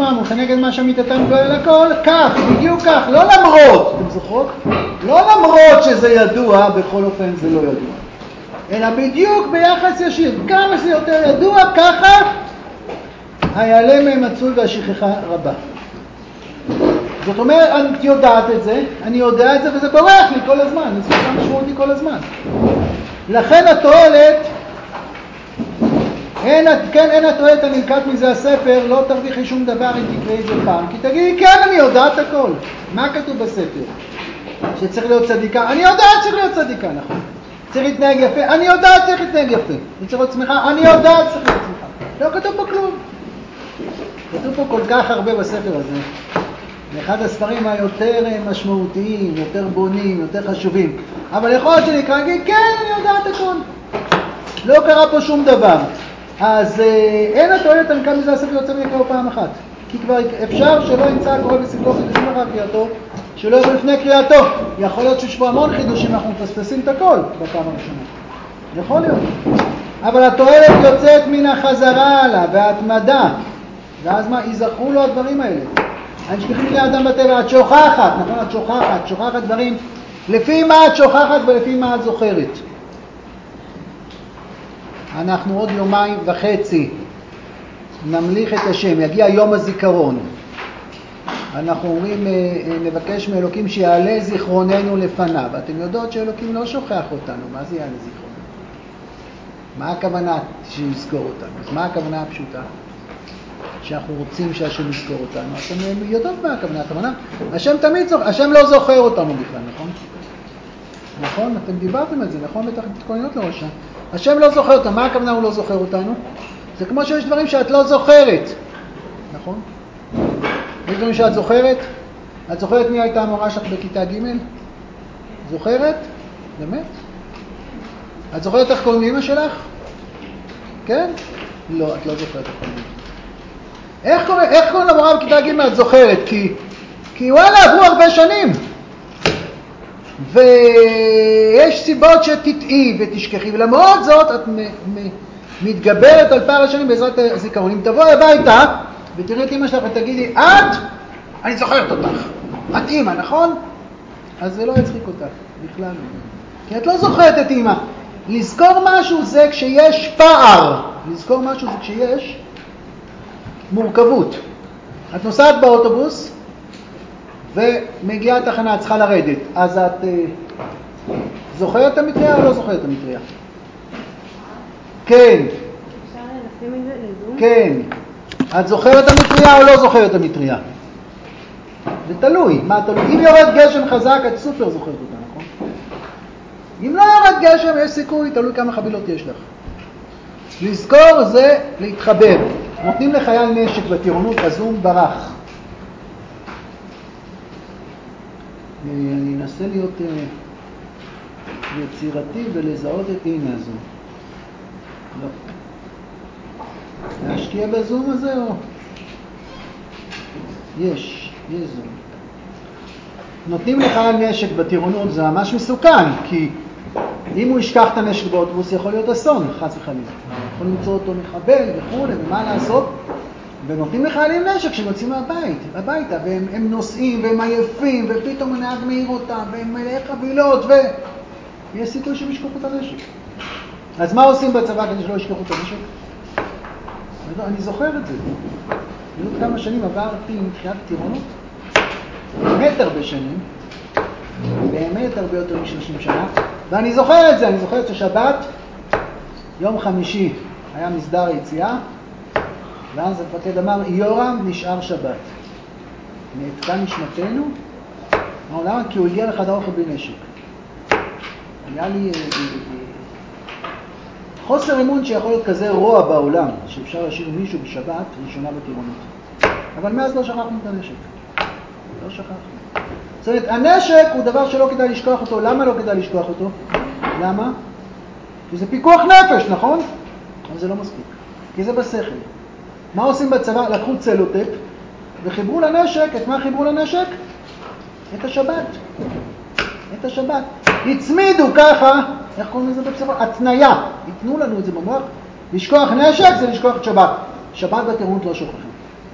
אמרנו, כנגד מה שמיתתם גואל הכל, כך, בדיוק כך, לא למרות, אתם זוכרות? לא למרות שזה ידוע, בכל אופן זה לא ידוע. אלא בדיוק ביחס ישיר, כמה זה יותר ידוע, ככה היעלה מהם מצוי והשכחה רבה. זאת אומרת, אני יודעת את זה, אני יודע את זה וזה בורח לי כל הזמן, זה משמעותי כל הזמן. לכן התועלת, אין התועלת הנלקט מזה הספר, לא תרוויחי שום דבר אם תקראי את זה פעם. כי תגידי, כן, אני יודעת הכל. מה כתוב בספר? שצריך להיות צדיקה? אני יודעת שצריך להיות צדיקה, נכון. צריך להתנהג יפה? אני יודעת שצריך להתנהג יפה. צריך להיות צמיחה? אני יודעת שצריך להיות צמיחה. לא כתוב פה כלום. כתוב פה כל כך הרבה בספר הזה. אחד הספרים היותר משמעותיים, יותר בונים, יותר חשובים. אבל יכול להיות שנקרא, כן, אני יודעת הכל. לא קרה פה שום דבר. אז אין התועלת הנקה מזה הספר יוצא לקרוא פעם אחת. כי כבר אפשר שלא ימצא הקורא בספרו חידושים אחר קריאתו, שלא יבוא לפני קריאתו. יכול להיות שיש פה המון חידושים, אנחנו מפספסים את הכל בפעם הראשונה. יכול להיות. אבל התועלת יוצאת מן החזרה עליו וההתמדה. ואז מה? ייזכרו לו הדברים האלה. הנשכחים לאדם בטבע, את שוכחת, נכון? את שוכחת דברים. לפי מה את שוכחת ולפי מה את זוכרת. אנחנו עוד 2.5 ימים נמליך את השם, יגיע יום הזיכרון. אנחנו אומרים, נבקש מאלוקים שיעלה זיכרוננו לפניו. אתם יודעות שאלוקים לא שוכח אותנו, מה זה יעלה זיכרוננו? מה הכוונה שיזכור אותנו? אז מה הכוונה הפשוטה? שאנחנו רוצים שהשם יזכור אותנו. אתם יודעות מה הכוונה? הכוונה? השם תמיד זוכר, השם לא זוכר אותנו בכלל, נכון? נכון? אתם דיברתם על זה, נכון? בטח תתכוננות לראשה. השם לא זוכר אותנו. מה הכוונה הוא לא זוכר אותנו? זה כמו שיש דברים שאת לא זוכרת. נכון? יש דברים שאת זוכרת? את זוכרת מי הייתה המורה שלך בכיתה ג'? זוכרת? באמת? את זוכרת איך קוראים לאמא שלך? כן? לא, את לא זוכרת איך קוראים. איך קוראים למורה בכיתה ג' את זוכרת? כי וואלה, עברו הרבה שנים. ויש סיבות שתטעי ותשכחי, ולמרות זאת את מתגברת על פער השנים בעזרת הזיכרון. אם תבואי הביתה ותראי את אמא שלך ותגידי, אני זוכרת אותך. את אמא, נכון? אז זה לא יצחיק אותך, בכלל. כי את לא זוכרת את אמא. לזכור משהו זה כשיש פער. לזכור משהו זה כשיש מורכבות. את נוסעת באוטובוס ומגיעה תחנה, צריכה לרדת. אז את זוכרת את המטריה או לא זוכרת את המטריה? כן. אפשר לשים את זה לזום? כן. את זוכרת את המטריה או לא זוכרת את המטריה? זה תלוי. מה תלוי? אם יורד גשם חזק, את סופר זוכרת אותה, נכון? אם לא יורד גשם, יש סיכוי, תלוי כמה חבילות יש לך. לזכור זה להתחבר. נותנים לחייל נשק בטירונות, הזום ברח. אני אנסה להיות יצירתי ולזהות את הנה הזום. לא. להשקיע בזום הזה או? יש זום. נותנים לחייל נשק בטירונות, זה ממש מסוכן, כי אם הוא ישכח את הנשק באוטובוס יכול להיות אסון, חס וחלילה. יכול למצוא אותו מחבל וכו' ומה לעשות. ונותנים לחיילים נשק שהם יוצאים הביתה, והם נוסעים והם עייפים, ופתאום הנהג מעיר אותם, והם מלאי חבילות, ויש סיכוי שהם ישכחו את הנשק. אז מה עושים בצבא כדי שלא ישכחו את הנשק? אני זוכר את זה. עוד כמה שנים עברתי מתחילת טירונות, באמת הרבה שנים, באמת הרבה יותר מ-30 שנה, ואני זוכר את זה, אני זוכר את ששבת, יום חמישי היה מסדר היציאה, ואז המפקד אמר, יורם נשאר שבת. נעתקה נשמתנו, למה? כי הוא הגיע לחדר אוכל בלי נשק. היה לי חוסר אמון שיכול להיות כזה רוע בעולם, שאפשר להשאיר מישהו בשבת ראשונה בטירונות. אבל מאז לא שכחנו את הנשק. לא שכחנו. זאת אומרת, הנשק הוא דבר שלא כדאי לשכוח אותו. למה לא כדאי לשכוח אותו? למה? כי זה פיקוח נפש, נכון? אבל זה לא מספיק. כי זה בשכל. מה עושים בצבא? לקחו צלוטפ וחיברו לנשק. את מה חיברו לנשק? את השבת. את השבת. הצמידו ככה, איך קוראים לזה בצבא? התניה. ייתנו לנו את זה במוח. לשכוח נשק זה לשכוח את שבת. שבת בטירונות לא שוכחים.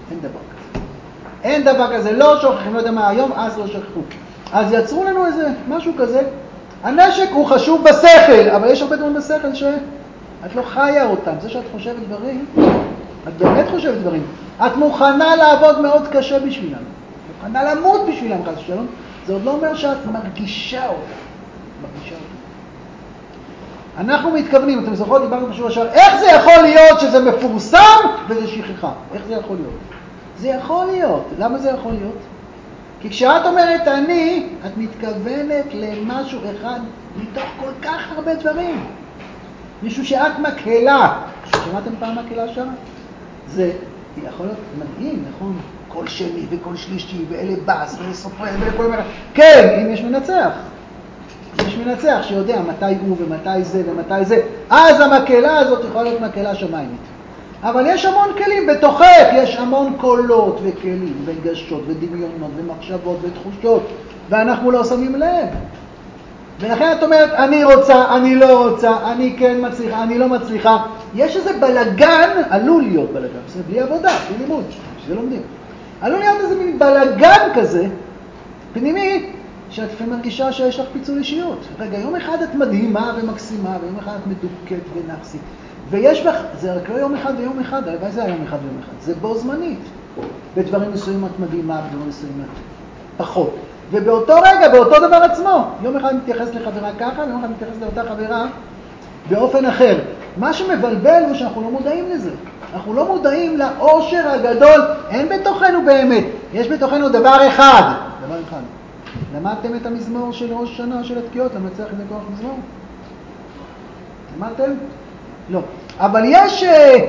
אין דבר כזה. אין דבר כזה, לא שוכחים, לא יודע מה היום, אז לא שכחו. אז יצרו לנו איזה משהו כזה. הנשק הוא חשוב בשכל, אבל יש הרבה דברים בשכל שאת לא חיה אותם. זה שאת חושבת דברים, את באמת חושבת דברים. את מוכנה לעבוד מאוד קשה בשבילם. מוכנה למות בשבילם, חס ושלום. זה עוד לא אומר שאת מרגישה אותם. מרגישה אותם. אנחנו מתכוונים, אתם זוכרות, דיברנו בשבוע שעבר, איך זה יכול להיות שזה מפורסם וזה שכחה? איך זה יכול להיות? זה יכול להיות. למה זה יכול להיות? כי כשאת אומרת אני, את מתכוונת למשהו אחד מתוך כל כך הרבה דברים. מישהו שאת מקהלה. שמעתם פעם מקהלה שם? זה יכול להיות מדהים, נכון? כל שני וכל שלישי ואלה בס וסופרן וכל מיני. כן, אם יש מנצח. יש מנצח שיודע מתי הוא ומתי זה ומתי זה. אז המקהלה הזאת יכולה להיות מקהלה שמיימית. אבל יש המון כלים בתוכך, יש המון קולות וכלים וגשות ודמיונות ומחשבות ותחושות, ואנחנו לא שמים לב. ולכן את אומרת, אני רוצה, אני לא רוצה, אני כן מצליחה, אני לא מצליחה. יש איזה בלגן, עלול להיות בלגן, זה בלי עבודה, בלי לימוד, שזה לומדים. עלול להיות איזה מין בלגן כזה, פנימי, שאת לפעמים מרגישה שיש לך פיצול אישיות. רגע, יום אחד את מדהימה ומקסימה, ויום אחד את מדוכאת ונפסית. ויש בך, זה רק לא יום אחד ויום אחד, הלוואי זה היום אחד ויום אחד. זה בו זמנית. בדברים מסוימים את מדהימה, בדברים מסוימים את פחות. ובאותו רגע, באותו דבר עצמו, יום אחד מתייחס לחברה ככה, ויום אחד מתייחס לאותה חברה באופן אחר. מה שמבלבל הוא שאנחנו לא מודעים לזה. אנחנו לא מודעים לאושר הגדול. אין בתוכנו באמת. יש בתוכנו דבר אחד. דבר אחד. למדתם את המזמור של ראש שנה של התקיעות, למצח את הכוח מזמור? למדתם? לא. אבל יש...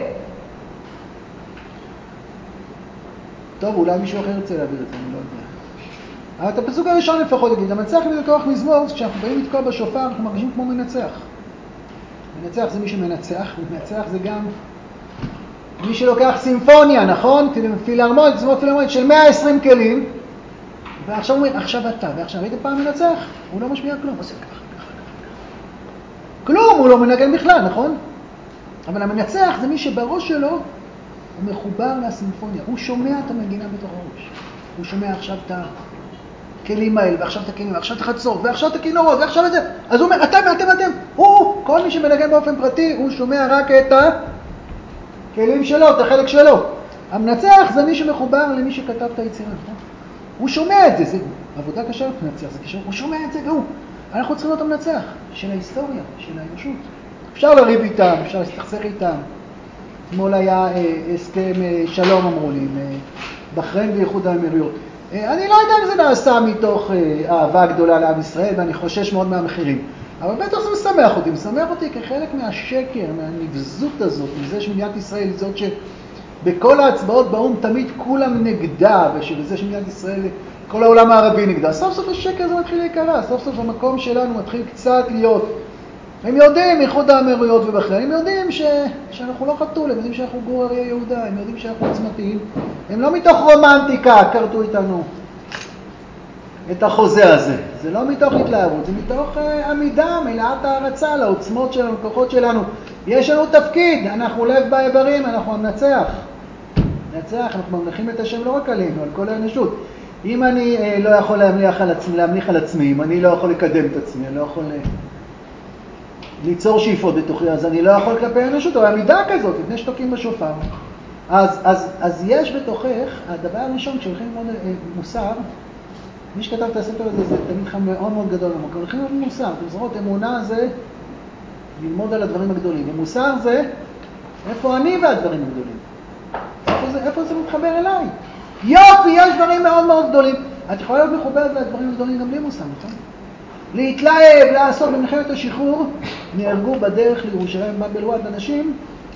טוב, אולי מישהו אחר ירצה להעביר את זה, אני לא יודע. אבל את הפסוק הראשון לפחות יגיד, למצח את הכוח מזמור, כשאנחנו באים לתקוע בשופר, אנחנו מרגישים כמו מנצח. מנצח זה מי שמנצח, מנצח זה גם מי שלוקח סימפוניה, נכון? פילהרמונית, פילהרמונית של 120 כלים, ועכשיו הוא אומר, עכשיו אתה, ועכשיו היית פעם מנצח, הוא לא משמיע כלום, עושה ככה. כלום, הוא לא מנגן בכלל, נכון? אבל המנצח זה מי שבראש שלו הוא מחובר לסימפוניה, הוא שומע את המנגינה בתוך הראש. הוא שומע עכשיו את הכלים האלה, ועכשיו את הכלים, ועכשיו את החצור, ועכשיו את הכינורות, ועכשיו את זה. אז הוא אומר, אתם. הוא, כל מי שמנגן באופן פרטי, הוא שומע רק את הכלים שלו, את החלק שלו. המנצח זה מי שמחובר למי שכתב את היצירה, נכון? הוא שומע את זה, זה עבודה קשה למנצח, זה קשה, הוא שומע את זה והוא. אנחנו צריכים להיות המנצח של ההיסטוריה, של האנושות. אפשר לריב איתם, אפשר להסתכסך איתם. אתמול היה הסכם שלום, אמרו לי, עם בחריין ואיחוד האמירויות. אני לא יודע אם זה נעשה מתוך אהבה גדולה לעם ישראל, ואני חושש מאוד מהמחירים. אבל בטח זה משמח אותי. משמח אותי כחלק מהשקר, מהנבזות הזאת, מזה שמדינת ישראל זאת שבכל ההצבעות באום תמיד כולם נגדה, ושבזה שמדינת ישראל, כל העולם הערבי נגדה. סוף סוף השקר הזה מתחיל להיקרא, סוף סוף המקום שלנו מתחיל קצת להיות. הם יודעים, איחוד האמירויות ובחריין, הם יודעים שאנחנו לא חתול, הם יודעים שאנחנו גור אריה יהודה, הם יודעים שאנחנו עוצמתיים. הם לא מתוך רומנטיקה קרתו איתנו את החוזה הזה. זה לא מתוך התלהבות, זה מתוך עמידה, מלאת הערצה לעוצמות שלנו, לכוחות שלנו. יש לנו תפקיד, אנחנו לב באיברים, אנחנו המנצח. נצח, אנחנו ממלכים את השם לא רק עלינו, על כל האנושות. אם אני לא יכול להמליך על עצמי, אם אני לא יכול לקדם את עצמי, אני לא יכול ליצור שאיפות בתוכי, אז אני לא יכול כלפי האנושות, או עמידה כזאת, לפני שתוקים בשופר. אז יש בתוכך, הדבר הראשון, כשהולכים ללמוד מוסר, מי שכתב את הספר הזה, זה תמיד חם מאוד מאוד גדול במקום. הולכים ללמוד מוסר, אתם זוכרות, אמונה זה ללמוד על הדברים הגדולים, ומוסר זה איפה אני והדברים הגדולים. איפה זה מתחבר אליי? יופי, יש דברים מאוד מאוד גדולים. את יכולה להיות מחוברת לדברים הגדולים גם בלי מוסר, נכון? להתלהב, לעשות במלחמת השחרור, נהרגו בדרך לירושלים בבלוואד אנשים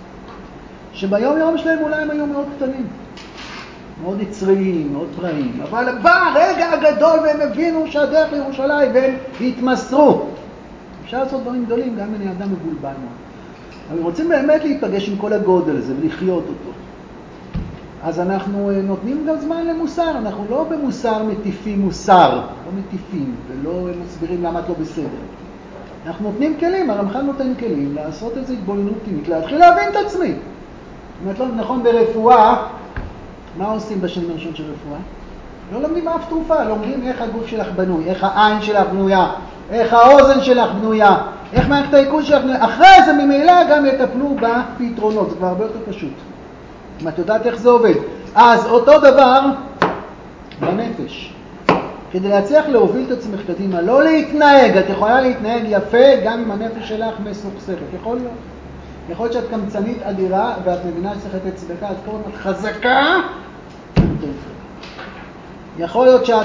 שביום יום שלהם אולי הם היו מאוד קטנים, מאוד יצריים, מאוד פראיים, אבל בא הרגע הגדול והם הבינו שהדרך לירושלים והם התמסרו. אפשר לעשות דברים גדולים גם בני אדם מבולבל מאוד. אבל רוצים באמת להיפגש עם כל הגודל הזה ולחיות אותו. אז אנחנו נותנים גם זמן למוסר, אנחנו לא במוסר מטיפים מוסר, לא מטיפים ולא מסבירים למה את לא בסדר. אנחנו נותנים כלים, הרמח"ל נותן כלים, לעשות איזו התבוננות פנימית, להתחיל להבין את עצמי. זאת אומרת, לא נכון ברפואה, מה עושים בשנים הראשון של רפואה? לא לומדים אף תרופה, לומדים איך הגוף שלך בנוי, איך העין שלך בנויה, איך האוזן שלך בנויה, איך מערכת העיכול שלך בנויה. אחרי זה ממילא גם יטפלו בפתרונות, זה כבר הרבה יותר פשוט. אם את יודעת איך זה עובד. אז אותו דבר בנפש. כדי להצליח להוביל את עצמך קדימה, לא להתנהג, את יכולה להתנהג יפה גם אם הנפש שלך מסוכסכת, יכול להיות. יכול להיות שאת קמצנית אדירה ואת מבינה שצריך לתת צדקה, אז כל הזמן חזקה. יכול להיות שאת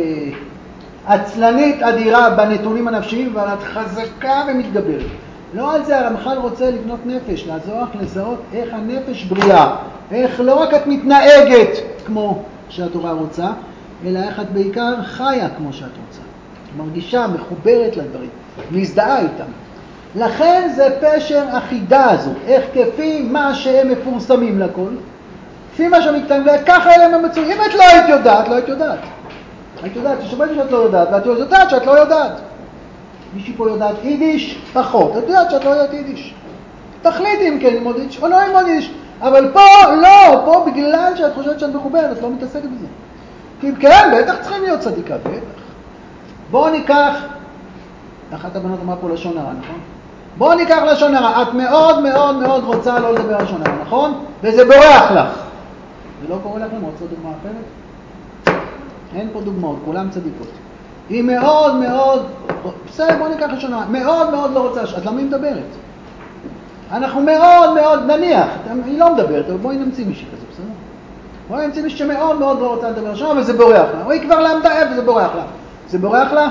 עצלנית אדירה בנתונים הנפשיים, אבל את חזקה ומתגברת. לא על זה הרמח"ל רוצה לבנות נפש, לעזור לך לזהות איך הנפש בריאה, איך לא רק את מתנהגת כמו שהתורה רוצה, אלא איך את בעיקר חיה כמו שאת רוצה. מרגישה, מחוברת לדברים, מזדהה איתם. לכן זה פשר אחידה הזו, איך כפי מה שהם מפורסמים לכל, לפי מה שמתקיים להם, ככה אלה הם המצויים. אם את לא היית יודעת, לא היית יודעת. היית יודעת, ששומעת שאת לא יודעת, ואת יודעת שאת לא יודעת. מישהי פה יודעת יידיש, פחות. את יודעת שאת לא יודעת יידיש. תחליטי אם כן ללמוד יידיש או לא ללמוד יידיש. אבל פה, לא, פה בגלל שאת חושבת שאת מחוברת, את לא מתעסקת בזה. כי כן, בטח צריכים להיות צדיקה, בטח. בואו ניקח, אחת הבנות אמרה פה לשון הרע, נכון? בואו ניקח לשון הרע. את מאוד מאוד מאוד רוצה לא לדבר לשון הרע, נכון? וזה בורח לך. זה לא קורה לכם, רוצה דוגמה אחרת? אין פה דוגמאות, כולם צדיקות. היא מאוד מאוד, בסדר, בואו ניקח לשון הרע, מאוד מאוד לא רוצה, את למה היא מדברת? אנחנו מאוד מאוד, נניח, היא לא מדברת, אבל בואי נמציא מישהי כזה, בסדר? בואי נמציא מישהי שמאוד מאוד לא רוצה לדבר לשון הרע, וזה בורח לה. או היא כבר למדה איפה, זה בורח לה. זה בורח לה?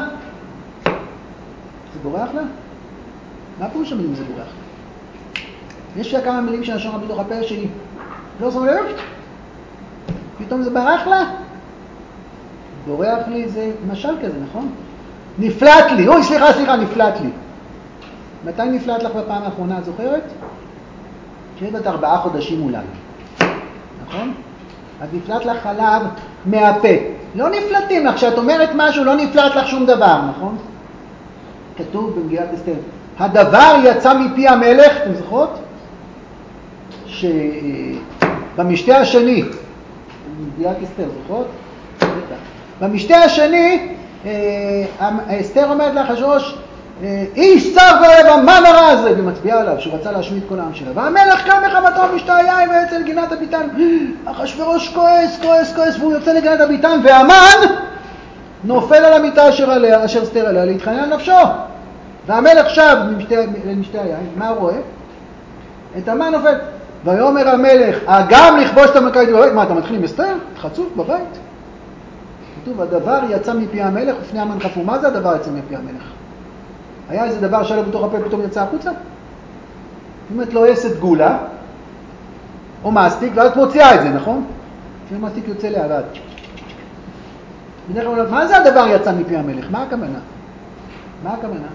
זה בורח לה? מה פירוש המילים זה בורח לה? יש לה כמה מילים של לשון הרע בתוך הפה שהיא לא שמה לב? פתאום זה ברח לה? בורח לי זה משל כזה, נכון? נפלט לי, אוי סליחה, נפלט לי. מתי נפלט לך בפעם האחרונה, את זוכרת? שהיית בת 4 חודשים אולי, נכון? אז נפלט לך חלב מהפה. לא נפלטים לך, כשאת אומרת משהו לא נפלט לך שום דבר, נכון? כתוב במגילת אסתר, הדבר יצא מפי המלך, אתם זוכרות? שבמשתה השני, במגילת אסתר, זוכרות? במשתה השני, אסתר אומרת לאחשוורוש, איש צר ואוהב המן הרע הזה, והיא מצביעה עליו שהוא רצה להשמיד כל העם שלה. והמלך קם מחמתו משתה היין ויצא לגינת הביתן. אחשוורוש כועס, והוא יוצא לגינת הביתן, והמן נופל על המיטה אשר אסתר עליה להתחנן על נפשו. והמלך שב למשתה היין, מה הוא רואה? את המן נופל. ויאמר המלך, גם לכבוש את המלכה בבית? מה, אתה מתחיל עם אסתר? חצוף בבית? כתוב, הדבר יצא מפי המלך ופני המן חפו. מה זה הדבר יצא מפי המלך? היה איזה דבר שהיה לו בתוך הפה פתאום יצא החוצה? אם את לא עשת גולה, או מסטיק, ואז את מוציאה את זה, נכון? כשמסטיק יוצא להרד. בדרך כלל, מה זה הדבר יצא מפי המלך? מה הכוונה? מה הכוונה?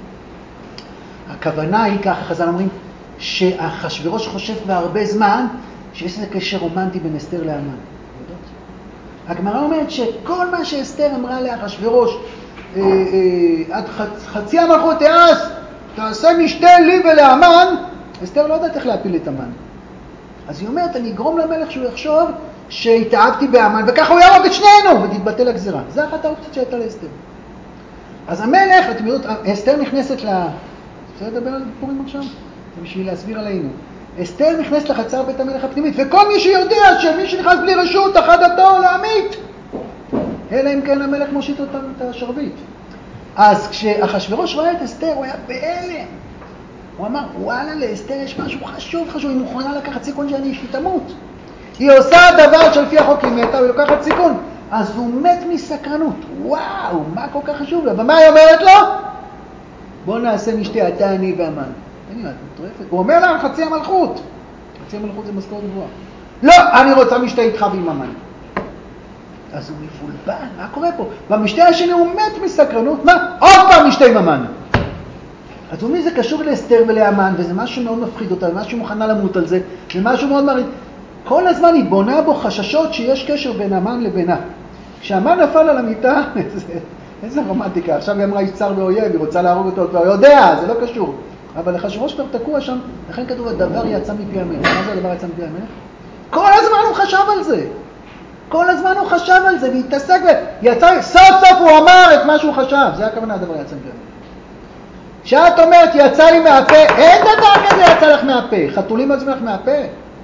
הכוונה היא ככה, חז"ל אומרים, שאחשוורוש חושב כבר הרבה זמן שיש איזה קשר רומנטי בין אסתר להמן. הגמרא אומרת שכל מה שאסתר אמרה לאחשוורוש, עד חצי המלכות תעש, תעשה משתה לי ולהמן, אסתר לא יודעת איך להפיל את המן. אז היא אומרת, אני אגרום למלך שהוא יחשוב שהתאהבתי בהמן, וככה הוא יהרוג את שנינו, ותתבטל הגזירה. זה אחת האופציות שהייתה לאסתר. אז המלך, אתם יודעות, אסתר נכנסת רוצה לדבר על פורים עכשיו? זה בשביל להסביר עלינו. אסתר נכנסת לחצר בית המלך הפנימית, וכל מי שיודע שמי שנכנס בלי רשות, אחדתו להמית. אלא אם כן המלך מושיט אותם את השרביט. אז כשאחשוורוש ראה את אסתר, הוא היה בהלם. הוא אמר, וואלה, לאסתר יש משהו חשוב, היא מוכנה לקחת סיכון שאני תמות. היא עושה דבר שלפי החוק היא מתה, היא לוקחת סיכון. אז הוא מת מסקרנות. וואו, מה כל כך חשוב לה? ומה היא אומרת לו? בוא נעשה משתה, אתה, אני והמן. תגיד, את מטורפת? הוא אומר לה, חצי המלכות. חצי המלכות זה משכורת גבוהה. לא, אני רוצה משתה איתך ועם המן. אז הוא מבולבל, מה קורה פה? במשתה השני הוא מת מסקרנות, מה? עוד פעם משתה עם המן. אז הוא מי זה קשור לאסתר ולהמן, וזה משהו מאוד מפחיד אותה, ומשהו מוכנה למות על זה, ומשהו מאוד מריד. כל הזמן היא בונה בו חששות שיש קשר בין המן לבינה. כשהמן נפל על המיטה, איזה רומנטיקה, עכשיו היא אמרה איש צר ואויב, היא רוצה להרוג אותו, הוא יודע, זה לא קשור. אבל אחשוורוש כבר תקוע שם, לכן כתוב הדבר יצא מפי המלך. מה זה הדבר יצא מפי המלך? כל הזמן הוא חשב על זה. כל הזמן הוא חשב על זה והתעסק ויצא, סוף סוף הוא אמר את מה שהוא חשב. זה הכוונה הדבר יצא מפה. כשאת אומרת יצא לי מהפה, אין דבר כזה יצא לך מהפה. חתולים יוצאים לך מהפה.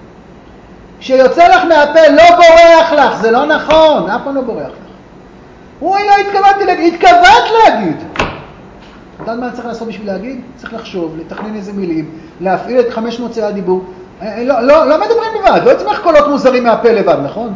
כשיוצא לך מהפה לא בורח לך, זה לא נכון, אף פעם לא בורח לך. הוא לא התכוונתי להגיד, התכוונת להגיד. אתה יודע מה צריך לעשות בשביל להגיד? צריך לחשוב, לתכנן איזה מילים, להפעיל את 500 צעי הדיבור. לא מדברים לבד, לא יצמח קולות מוזרים מהפה לבד, נכון?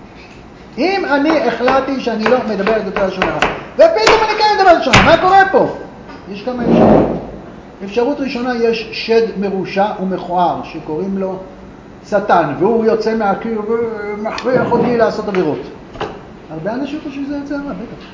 אם אני החלטתי שאני לא מדבר את אותו לשון הרע, ופתאום אני כן מדבר לשון הרע, מה קורה פה? יש כמה אפשרות. אפשרות ראשונה, יש שד מרושע ומכוער שקוראים לו שטן, והוא יוצא מהקיר ומכריח אותי לעשות עבירות. הרבה אנשים חושבים שזה יצא רע, בטח.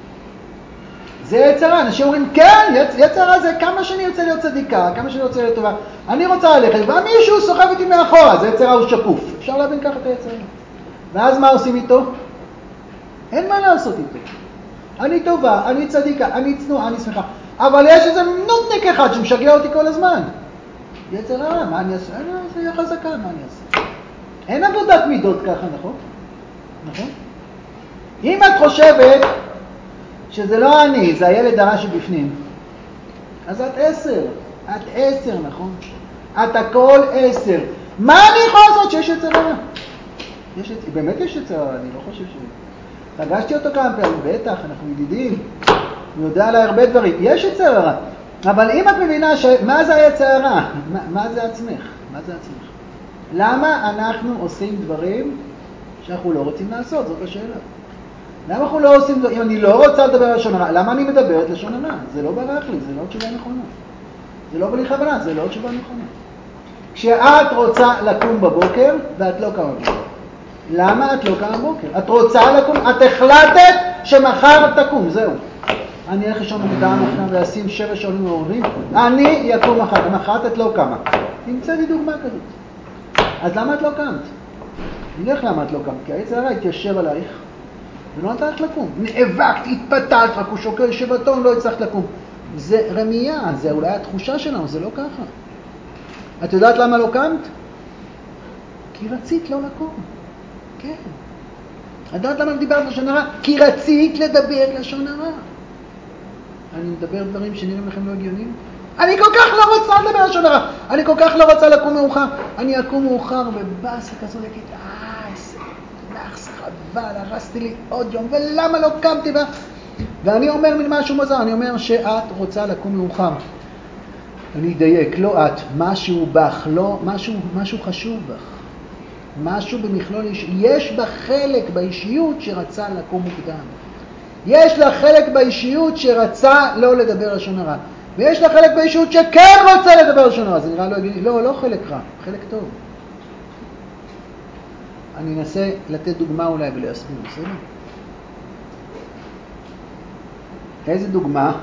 זה יצא רע, אנשים אומרים, כן, יצא רע זה כמה שאני רוצה להיות צדיקה, כמה שאני רוצה להיות טובה. אני רוצה ללכת, ומישהו סוחב איתי מאחורה, זה יצא רע, הוא שקוף. אפשר להבין ככה את היצא רע. ואז מה עושים איתו? אין מה לעשות איתו. אני טובה, אני צדיקה, אני צנועה, אני שמחה. אבל יש איזה נודניק אחד שמשגע אותי כל הזמן. יצר הרע, מה אני אעשה? זה יהיה חזקה, מה אני אעשה? אין עבודת מידות ככה, נכון? נכון? אם את חושבת שזה לא אני, זה הילד הרע שבפנים, אז את 10. את 10, נכון? את הכל 10. מה אני יכול לעשות שיש יצר הרע? באמת יש יצר הרע, אני לא חושב ש... פגשתי אותו כמה פעמים, בטח, אנחנו ידידים. הוא יודע עליי הרבה דברים. יש יצר הרע. אבל אם את מבינה מה זה היצר הרע? מה זה עצמך? מה זה עצמך? למה אנחנו עושים דברים שאנחנו לא רוצים לעשות? זאת השאלה. למה אנחנו לא עושים דברים? אם אני לא רוצה לדבר לשון הרע, למה אני מדברת לשון הרע? זה לא ברח לי, זה לא תשובה נכונה. זה לא בלי חברה, זה לא תשובה נכונה. כשאת רוצה לקום בבוקר ואת לא קמה בבוקר. למה את לא קמה בבוקר? את רוצה לקום, את החלטת שמחר תקום, זהו. אני אלך לישון מוקדם עכשיו ולשים 7 שעונים מעורבים, אני יקום מחר, למחרת את לא קמה. תמצא לי דוגמה כזאת. אז למה את לא קמת? נלך למה את לא קמת, כי היצר הרע התיישב עלייך ולא נתן לך לקום. נאבקת, התפתלת, רק הוא שוקל שבתון, לא הצלחת לקום. זה רמייה, זה אולי התחושה שלנו, זה לא ככה. את יודעת למה לא קמת? כי רצית לא לקום. כן. את יודעת למה דיברת לשון הרע? כי רצית לדבר לשון הרע. אני מדבר דברים שנראים לכם לא הגיוניים. אני כל כך לא רוצה לדבר לשון הרע. אני כל כך לא רוצה לקום מאוחר. אני אקום מאוחר ובאסה כזו להגיד, איזה נחס חבל, הרסתי לי עוד יום, ולמה לא קמתי בה? ואני אומר מן משהו מוזר, אני אומר שאת רוצה לקום מאוחר. אני אדייק, לא את, משהו בך, לא, משהו חשוב בך. משהו במכלול, יש בה חלק באישיות שרצה לקום מוקדם. יש לה חלק באישיות שרצה לא לדבר לשון הרע. ויש לה חלק באישיות שכן רוצה לדבר לשון הרע. זה נראה לא הגיוני. לא חלק רע, חלק טוב. אני אנסה לתת דוגמה אולי ולהסביר, בסדר? איזה דוגמה?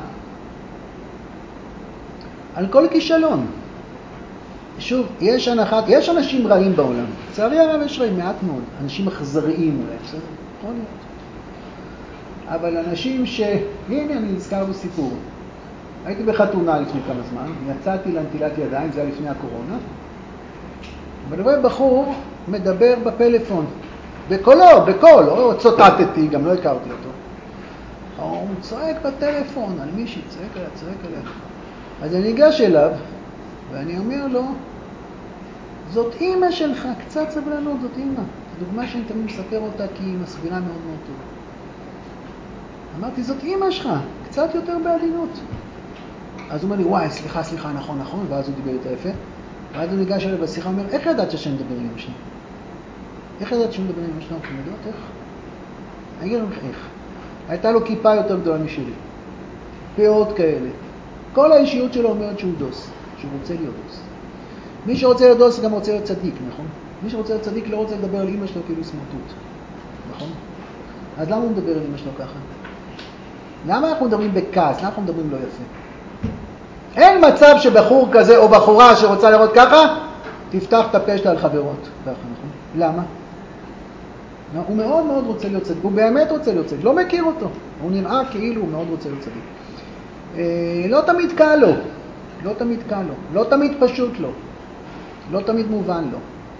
על כל כישלון. שוב, יש אנשים רעים בעולם. לצערי הרב יש רעים מעט מאוד. אנשים אכזריים אולי, בסדר? יכול להיות. אבל אנשים הנה אני נזכר בסיפור. הייתי בחתונה לפני כמה זמן, יצאתי לנטילת ידיים, זה היה לפני הקורונה, ואני רואה בחור מדבר בפלאפון, בקול, או צוטטתי, גם לא הכרתי אותו. הוא צועק בטלפון על מישהי, צועק עליה. אז אני ניגש אליו, ואני אומר לו, זאת אמא שלך, קצת סבלנות, זאת אמא. דוגמה שאני תמיד מספר אותה כי היא מסבירה מאוד מאוד טוב. אמרתי, זאת אמא שלך, קצת יותר בעדינות. אז הוא אומר לי, וואי, סליחה, נכון, ואז הוא דיבר יותר יפה. ואז הוא ניגש אליו בשיחה, הוא אומר, איך ידעת שאני מדבר עם אמא שלי? איך ידעת שאני מדבר עם אמא שלי? אתם יודעות איך? אני אגיד לך איך. הייתה לו כיפה יותר גדולה משלי. פאות כאלה. כל האישיות שלו אומרת שהוא דוס, שהוא רוצה להיות דוס. מי שרוצה להיות דוס גם רוצה להיות צדיק, נכון? מי שרוצה להיות צדיק לא רוצה לדבר על אמא שלו כאילו סמרטוט. נכון? אז למה הוא מדבר על אמא שלו ככה? למה אנחנו מדברים בכעס? למה אנחנו מדברים לא יפה? אין מצב שבחור כזה או בחורה שרוצה לראות ככה, תפתח את הפה שלה על חברות. ככה, נכון? למה? הוא מאוד מאוד רוצה להיות צדיק. הוא באמת רוצה להיות צדיק. לא מכיר אותו. הוא נראה כאילו הוא מאוד רוצה להיות צדיק. לא תמיד קל לו. לא תמיד פשוט לו. לא תמיד מובן לו.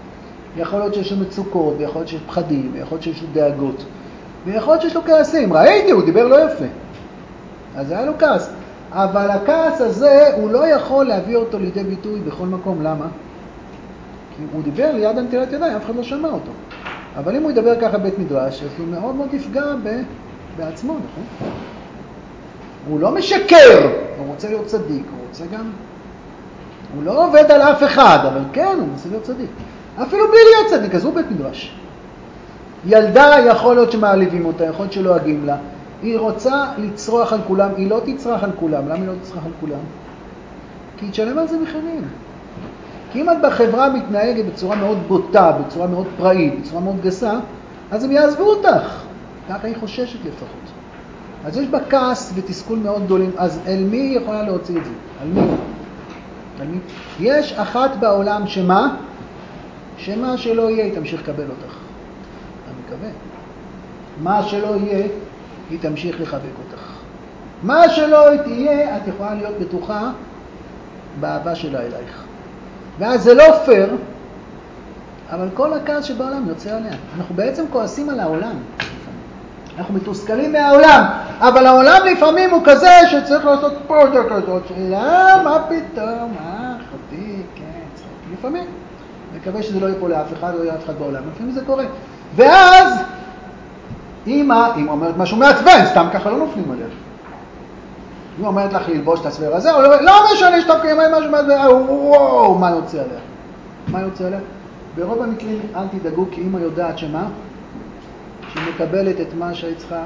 יכול להיות שיש לו מצוקות, ויכול להיות שיש פחדים, ויכול להיות שיש לו דאגות, ויכול להיות שיש לו כעסים. ראיתי, הוא דיבר לא יפה. אז היה לו כעס. אבל הכעס הזה, הוא לא יכול להביא אותו לידי ביטוי בכל מקום. למה? כי הוא דיבר ליד הנטילת ידיים, אף אחד לא שמע אותו. אבל אם הוא ידבר ככה בית מדרש, אז הוא מאוד מאוד יפגע בעצמו, נכון? הוא לא משקר, הוא רוצה להיות צדיק, הוא רוצה גם... הוא לא עובד על אף אחד, אבל כן, הוא רוצה להיות צדיק. אפילו בלי להיות צדיק, אז הוא בית מדרש. ילדה יכול להיות שמעליבים אותה, יכול להיות שלא לה. היא רוצה לצרוח על כולם, היא לא תצרח על כולם. למה היא לא תצרח על כולם? כי היא תשלם על זה מחירים. כי אם את בחברה מתנהגת בצורה מאוד בוטה, בצורה מאוד פראית, בצורה מאוד גסה, אז הם יעזבו אותך. ככה היא חוששת לפחות. אז יש בה כעס ותסכול מאוד גדולים. אז אל מי היא יכולה להוציא את זה? על מי? על מי? יש אחת בעולם שמה? שמה שלא יהיה, היא תמשיך לקבל אותך. אני מקווה. מה שלא יהיה, היא תמשיך לחבק אותך. מה שלא תהיה, את יכולה להיות בטוחה באהבה שלה אלייך. ואז זה לא פייר, אבל כל הכעס שבעולם יוצא עליה. אנחנו בעצם כועסים על העולם. אנחנו מתוסכלים מהעולם, אבל העולם לפעמים הוא כזה שצריך לעשות פרודה כזאת. מה פתאום? אחותי, כן, צריך. לפעמים. מקווה שזה לא יהיה פה לאף אחד, לא יהיה אף אחד בעולם. לפעמים זה קורה. ואז, אמא אומרת משהו מעצבן, סתם ככה לא נופלים עליה. היא אומרת לך ללבוש את הסוור הזה, או לא משנה שתפקי, היא אומרת משהו מעצבן, וואו, מה יוצא עליה? מה יוצא עליה? ברוב המקרים אל תדאגו, כי אמא יודעת שמה? שהיא מקבלת את מה שהיא צריכה.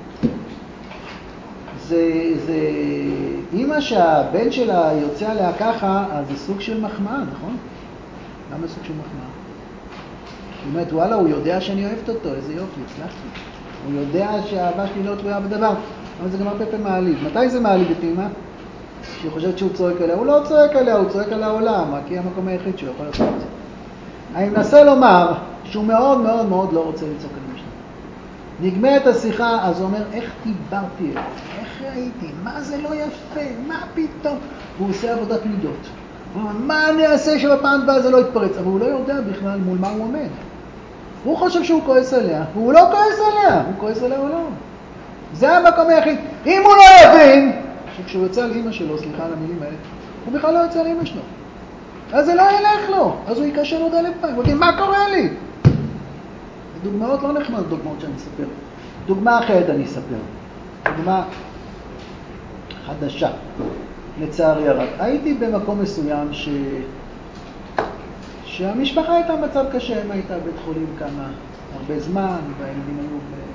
זה אמא שהבן שלה יוצא עליה ככה, אז זה סוג של מחמאה, נכון? למה סוג של מחמאה? היא אומרת, וואלה, הוא יודע שאני אוהבת אותו, איזה יופי, הצלחתי. הוא יודע שהאהבה שלי לא תלויה בדבר, אבל זה גם הרבה פעמים מעליב. מתי זה מעליב את אמא? שהיא חושבת שהוא צועק עליה. הוא לא צועק עליה, הוא צועק על העולם, כי המקום היחיד שהוא יכול לעשות את זה. אני מנסה לומר שהוא מאוד מאוד מאוד לא רוצה לצעוק על אמא שלו. נגמרת השיחה, אז הוא אומר, איך דיברתי אליו? איך ראיתי? מה זה לא יפה? מה פתאום? הוא עושה עבודת מידות. הוא אומר, מה אני אעשה שבפעם הבאה זה לא יתפרץ? אבל הוא לא יודע בכלל מול מה הוא עומד. הוא חושב שהוא כועס עליה, והוא לא כועס עליה, הוא כועס על העולם. זה המקום היחיד. אם הוא לא יבין, שכשהוא יוצא על אמא שלו, סליחה על המילים האלה, הוא בכלל לא יוצא על אמא שלו. אז זה לא ילך לו, אז הוא יקשר עוד 1000 פעמים. הוא אומר, מה קורה לי? דוגמאות לא נחמד, דוגמאות שאני אספר. דוגמה אחרת אני אספר. דוגמה חדשה, לצערי הרב. הייתי במקום מסוים שהמשפחה הייתה במצב קשה, הם הייתה בית חולים כמה הרבה זמן, והילדים היו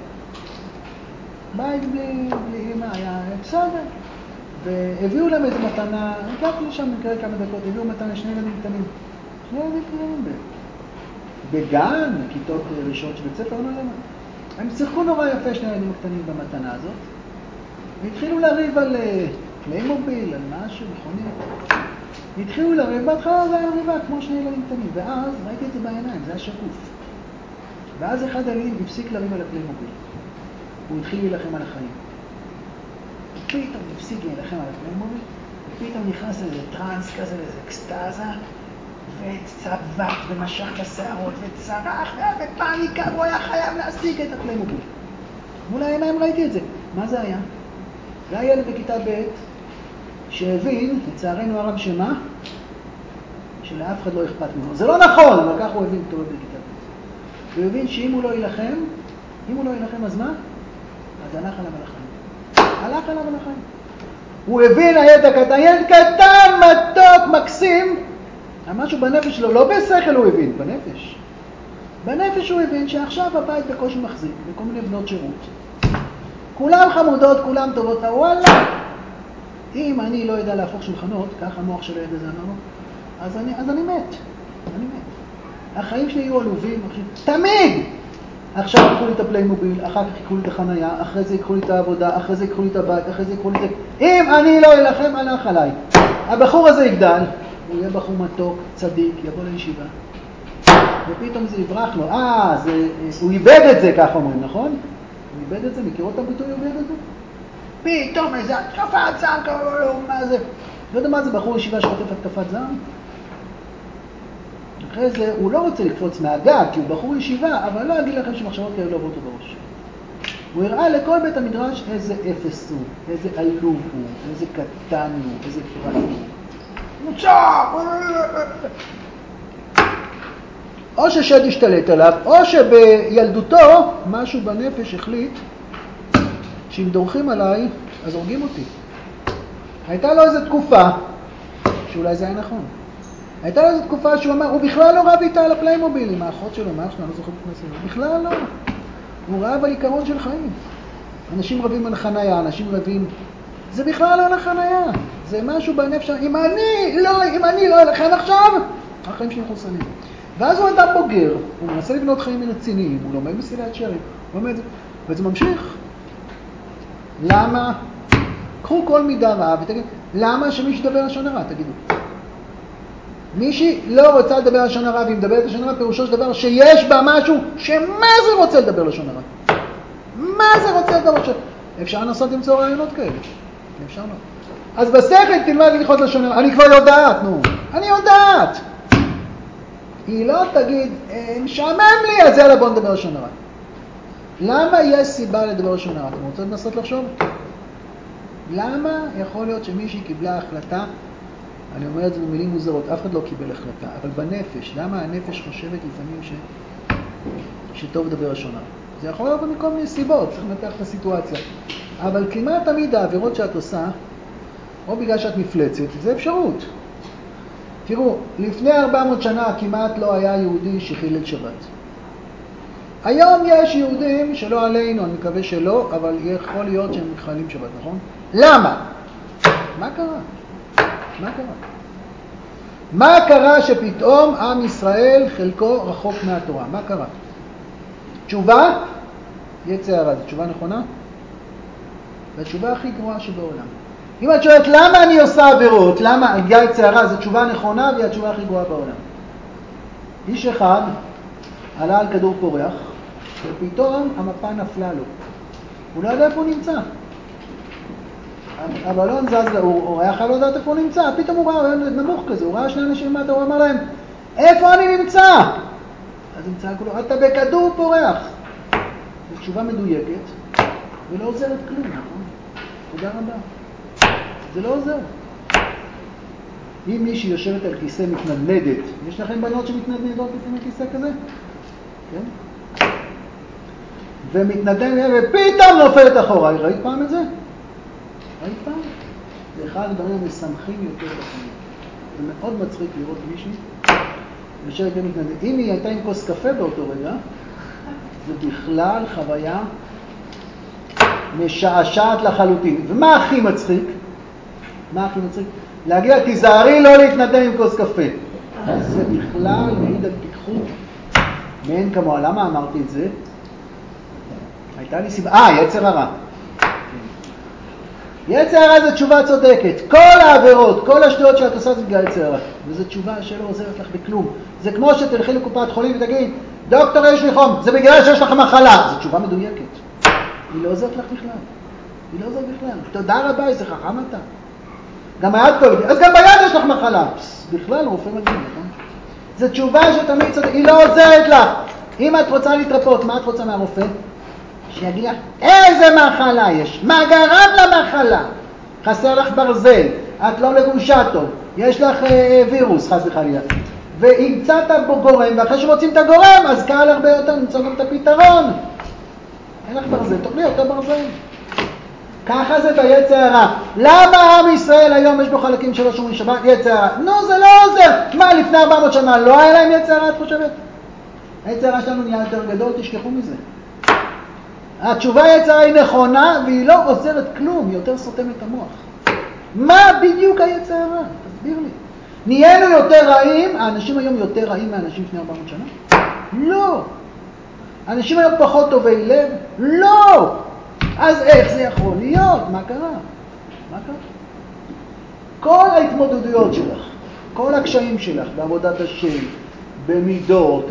בבית בלי אמא, היה בסדר. והביאו להם איזו מתנה, הגעתי לשם מקרה כמה דקות, הביאו מתנה 2 ילדים קטנים. 2 ילדים קטנים בגן, כיתות ראשונות של בית ספר, לא יודע מה. הם שיחקו נורא יפה 2 ילדים קטנים במתנה הזאת, והתחילו לריב על פליימוביל, על משהו, מכונית. התחילו לריב, בהתחלה זה היה ריבה כמו 2 ילדים קטנים, ואז ראיתי את זה בעיניים, זה היה שקוף. ואז אחד הילדים הפסיק לריב על הפליימוביל, הוא התחיל להילחם על החיים. פתאום הפסיק להילחם על הפליימוביל, ופתאום נכנס לאיזה טרנס כזה, לאיזה אקסטאזה, וצבט ומשך בשערות וצרח, והיה בפאניקה, הוא היה חייב להשיג את הפליימוביל. מול העיניים ראיתי את זה. מה זה היה? זה היה ילד בכיתה ב' שהבין, לצערנו הרב שמה? שלאף אחד לא אכפת ממנו. זה לא נכון, אבל כך הוא הבין טוב בכיתה ב'. הוא הבין שאם הוא לא ילחם, אז מה? אז הלך עליו על החיים. הלך עליו על החיים. הוא הבין, הילד הקטן, ילד קטן, מתוק, מקסים, משהו בנפש שלו, לא בשכל הוא הבין, בנפש. בנפש הוא הבין שעכשיו הבית בקושי מחזיק, בכל מיני בנות שירות. כולם חמודות, כולם טובות, וואלה. אם אני לא יודע להפוך שולחנות, ככה המוח של הילד הזה אמרנו, אז אני מת. אני מת. החיים שלי יהיו עלובים, תמיד! עכשיו יקחו לי את הפליימוביל, אחר כך יקחו לי את החנייה, אחרי זה יקחו לי את העבודה, אחרי זה יקחו לי את הבית, אחרי זה יקחו לי את זה. אם אני לא אלחם, הלך עליי. הבחור הזה יגדל, הוא יהיה בחור מתוק, צדיק, יבוא לישיבה, ופתאום זה יברח לו. הוא איבד את זה, כך אומרים, נכון? הוא איבד את זה, מכירות את הביטוי, הוא איבד את זה? פתאום איזה התקפת זעם, מה זה? לא יודע מה זה, בחור ישיבה שחוטף התקפת זעם? אחרי זה הוא לא רוצה לקפוץ מהגג, כי הוא בחור ישיבה, אבל לא אגיד לכם שמחשבות כאלה לא עוברות אותו בראש. הוא הראה לכל בית המדרש איזה אפס הוא, איזה עלוב הוא, איזה קטן הוא, איזה פרט הוא. או ששד השתלט עליו, או שבילדותו משהו בנפש החליט שאם דורכים עליי, אז הורגים אותי. הייתה לו איזו תקופה, שאולי זה היה נכון. הייתה לו איזו תקופה שהוא אמר, הוא בכלל לא רב איתה על הפליימוביל, עם האחות שלו, מה שלו, אני לא זוכר את זה. בכלל לא. הוא רב על עיקרון של חיים. אנשים רבים על חנייה, אנשים רבים... זה בכלל לא על החנייה. זה משהו בנפש, אם אני לא אלחם עכשיו, החיים שלי חוסנים. ואז הוא אדם בוגר, הוא מנסה לבנות חיים רציניים, הוא לומד מסילת שרים, הוא לומד, וזה ממשיך. למה? קחו כל מידה רעה ותגיד, למה שמישהו ידבר לשון הרע? תגידו. מישהי לא רוצה לדבר לשון הרע, והיא מדברת לשון הרע, פירושו של דבר שיש בה משהו שמה זה רוצה לדבר לשון הרע? מה זה רוצה לדבר לשון הרע? אפשר לנסות למצוא רעיונות כאלה. אפשר לא. אז בשכל תלמד ללכות לשון הרע. אני כבר יודעת, נו. אני יודעת. היא לא תגיד, משעמם לי, אז יאללה בוא נדבר לשון הרע. למה יש סיבה לדבר לשון הרע? אתם רוצים לנסות לחשוב? למה יכול להיות שמישהי קיבלה החלטה, אני אומר את זה במילים מוזרות, אף אחד לא קיבל החלטה, אבל בנפש, למה הנפש חושבת לפעמים שטוב לדבר לשון הרע? זה יכול להיות מכל מיני סיבות, צריך לנתח את הסיטואציה. אבל כמעט תמיד העבירות שאת עושה, או בגלל שאת מפלצת, זה אפשרות. תראו, לפני 400 שנה כמעט לא היה יהודי שחילל שבת. היום יש יהודים שלא עלינו, אני מקווה שלא, אבל יכול להיות שהם מחללים שבת, נכון? למה? מה קרה? מה קרה? מה קרה שפתאום עם ישראל חלקו רחוק מהתורה? מה קרה? תשובה? יצא הרע, זו תשובה נכונה? והתשובה הכי גרועה שבעולם. אם את שואלת למה אני עושה עבירות, למה יצא הרע, זו תשובה נכונה והיא התשובה הכי גרועה בעולם. איש אחד עלה על כדור פורח, ופתאום המפה נפלה לו. הוא לא יודע איפה הוא נמצא. הבלון זז לו, הוא היה חייב לדעת איפה הוא נמצא, פתאום הוא ראה נמוך כזה, הוא ראה שני אנשים למטה, הוא אמר להם, איפה אני נמצא? אז הם צעקו לו, אתה בכדור פורח. זו תשובה מדויקת, ולא עוזרת כלום, נכון? תודה רבה. זה לא עוזר. אם מישהי יושבת על כיסא מתנדנדת, יש לכם בנות שמתנדנדות לפני כיסא כזה? כן? ומתנדנדת ופתאום נופלת אחורה. ראית פעם את זה? ראית פעם? זה אחד הדברים המשמחים יותר בחיים. זה מאוד מצחיק לראות מישהי יושבת ומתנדנדת. אם היא הייתה עם כוס קפה באותו רגע, זה בכלל חוויה משעשעת לחלוטין. ומה הכי מצחיק? מה הכי מצחיק? להגיד לה, תיזהרי לא להתנדב עם כוס קפה. זה בכלל מעיד על פיקחות מאין כמוה. למה אמרתי את זה? הייתה לי סיבה. יצר הרע. יצר הרע זה תשובה צודקת. כל העבירות, כל השטויות שאת עושה זה בגלל יצר הרע. וזו תשובה שלא עוזרת לך בכלום. זה כמו שתלכי לקופת חולים ותגיד, דוקטור יש לי חום, זה בגלל שיש לך מחלה. זו תשובה מדויקת. היא לא עוזרת לך בכלל. היא לא עוזרת בכלל. תודה רבה, איזה חכם אתה. גם היד כואבת, אז גם ביד יש לך מחלה. בכלל, רופא מגיע, נכון? זו תשובה שתמיד צודקת, היא לא עוזרת לך. אם את רוצה להתרפות, מה את רוצה מהרופא? שיגיד לך, איזה מחלה יש? מה גרם למחלה? חסר לך ברזל, את לא לבושה טוב, יש לך וירוס, חס וחלילה. והמצאת בו גורם, ואחרי שמוצאים את הגורם, אז קל הרבה יותר למצוא גם את הפתרון. אין לך ברזל, תאכלי יותר ברזל. ככה זה ביצר הרע. למה עם ישראל היום יש בו חלקים שלא שומרים שבת? יצר הרע. נו, זה לא עוזר. מה, לפני 400 שנה לא היה להם יצר הרע, את חושבת? היצר הרע שלנו נהיה יותר גדול, תשכחו מזה. התשובה יצר הרע היא נכונה, והיא לא עוזרת כלום, היא יותר סותמת המוח. מה בדיוק היצר הרע? תסביר לי. נהיינו יותר רעים, האנשים היום יותר רעים מהאנשים לפני 400 שנה? לא. אנשים היום פחות טובי לב? לא. אז איך זה יכול להיות? מה קרה? מה קרה? כל ההתמודדויות שלך, כל הקשיים שלך בעבודת השם, במידות,